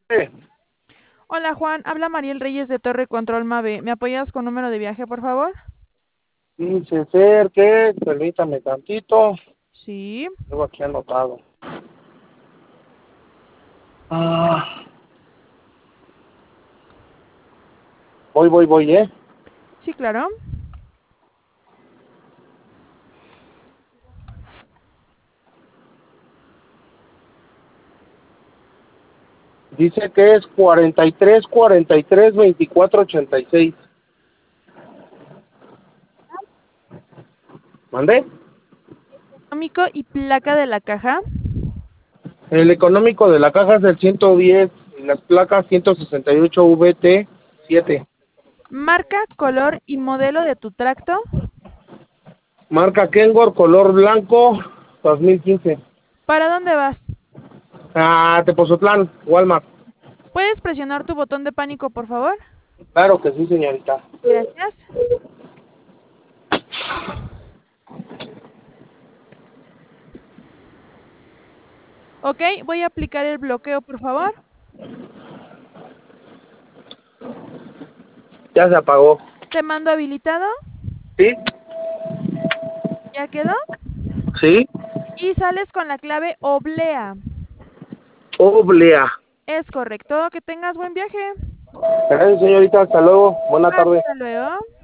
Hola Juan, habla Mariel Reyes de Torre Control Mave. ¿Me apoyas con número de viaje, por favor? Dice ser que, permítame tantito, Sí, tengo aquí anotado. Ah, voy, sí, claro. Dice que es 43, 44, 24, 86. ¿Mandé? Económico y placa de la caja. El económico de la caja es el 110 y las placas 168 VT7. Marca, color y modelo de tu tracto. Marca Kengor, color blanco, 2015. ¿Para dónde vas? Tepozotlán, Walmart. ¿Puedes presionar tu botón de pánico, por favor? Claro que sí, señorita. Gracias. Ok, voy a aplicar el bloqueo, por favor. Ya se apagó. Te mando habilitado. ¿Sí? ¿Ya quedó? ¿Sí? Y sales con la clave oblea. Oblea. Es correcto. Que tengas buen viaje. Gracias, señorita. Hasta luego. Buena tarde. Hasta luego.